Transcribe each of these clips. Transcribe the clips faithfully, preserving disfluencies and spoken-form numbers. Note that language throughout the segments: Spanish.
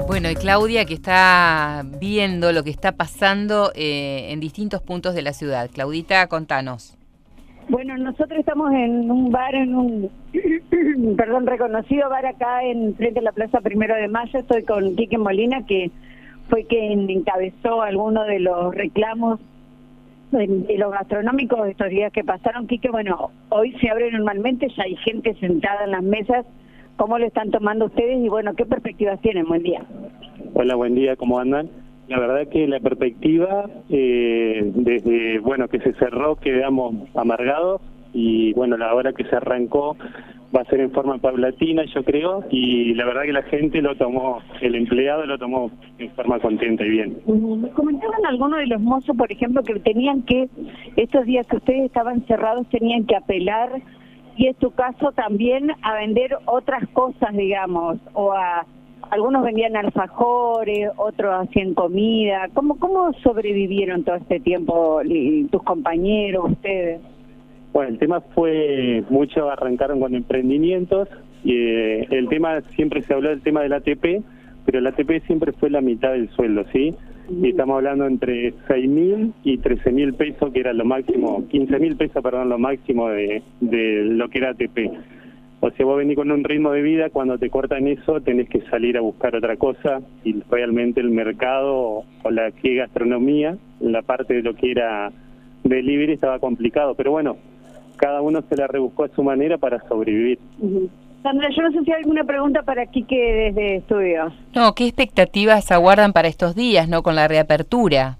Bueno, y Claudia, que está viendo lo que está pasando eh, en distintos puntos de la ciudad. Claudita, contanos. Bueno, nosotros estamos en un bar, en un, perdón, reconocido bar acá en frente a la Plaza Primero de Mayo. Estoy con Quique Molina, que fue quien encabezó algunos de los reclamos de, de los gastronómicos de estos días que pasaron. Quique, bueno, hoy se abre normalmente, ya hay gente sentada en las mesas. ¿Cómo lo están tomando ustedes? Y bueno, ¿qué perspectivas tienen? Buen día. Hola, buen día, ¿cómo andan? La verdad que la perspectiva, eh, desde, bueno, que se cerró quedamos amargados y, bueno, la hora que se arrancó va a ser en forma paulatina, yo creo, y la verdad que la gente lo tomó, el empleado lo tomó en forma contenta y bien. Me comentaban algunos de los mozos, por ejemplo, que tenían que, estos días que ustedes estaban cerrados, tenían que apelar, y en tu caso también, a vender otras cosas, digamos, o a... Algunos vendían alfajores, otros hacían comida. ¿Cómo cómo sobrevivieron todo este tiempo tus compañeros, ustedes? Bueno, el tema fue, muchos arrancaron con emprendimientos, y eh, el tema, siempre se habló del tema del A T P, pero el A T P siempre fue la mitad del sueldo, ¿sí? Uh-huh. Y estamos hablando entre seis mil y trece mil pesos, que era lo máximo, quince mil pesos, perdón, lo máximo de, de lo que era A T P. O sea, vos venís con un ritmo de vida, cuando te cortan eso tenés que salir a buscar otra cosa, y realmente el mercado o la que gastronomía, la parte de lo que era delivery estaba complicado, pero bueno, cada uno se la rebuscó a su manera para sobrevivir. Uh-huh. Sandra, yo no sé si hay alguna pregunta para Quique desde estudios. No, ¿qué expectativas aguardan para estos días, no, con la reapertura?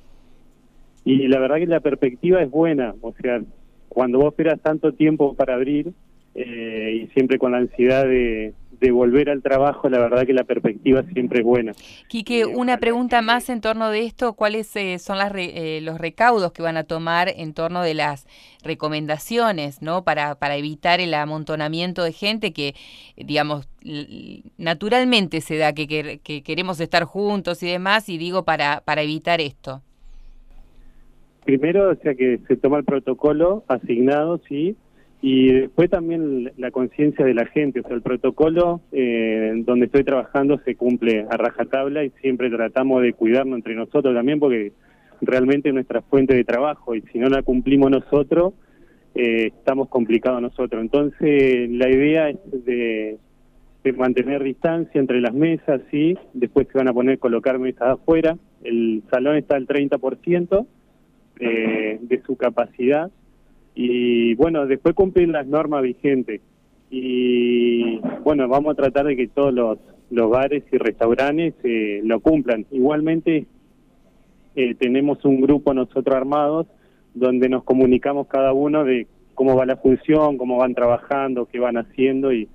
Y la verdad que la perspectiva es buena, o sea, cuando vos esperas tanto tiempo para abrir, Eh, y siempre con la ansiedad de, de volver al trabajo, la verdad que la perspectiva siempre es buena. Quique, eh, una pregunta más en torno de esto, ¿cuáles eh, son las re, eh, los recaudos que van a tomar en torno de las recomendaciones, ¿no? para, para evitar el amontonamiento de gente que, digamos, naturalmente se da que, que, que queremos estar juntos y demás, y digo para, para evitar esto? Primero, o sea, que se toma el protocolo asignado, sí, y después también la conciencia de la gente, o sea, el protocolo eh, donde estoy trabajando se cumple a rajatabla y siempre tratamos de cuidarnos entre nosotros también, porque realmente es nuestra fuente de trabajo, y si no la cumplimos nosotros, eh, estamos complicados nosotros. Entonces la idea es de, de mantener distancia entre las mesas, sí, después se van a poner colocar mesas afuera, el salón está al treinta por ciento eh, de su capacidad, y bueno, después cumplir las normas vigentes, y bueno, vamos a tratar de que todos los, los bares y restaurantes eh, lo cumplan. Igualmente eh, tenemos un grupo nosotros armados donde nos comunicamos cada uno de cómo va la función, cómo van trabajando, qué van haciendo, y,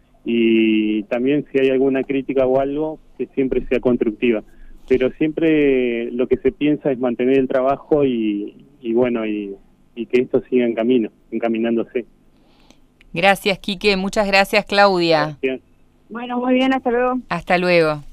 y también si hay alguna crítica o algo, que siempre sea constructiva, pero siempre lo que se piensa es mantener el trabajo y, y bueno, y y que esto siga en camino, encaminándose. Gracias, Quique. Muchas gracias, Claudia. Gracias. Bueno, muy bien, hasta luego. Hasta luego.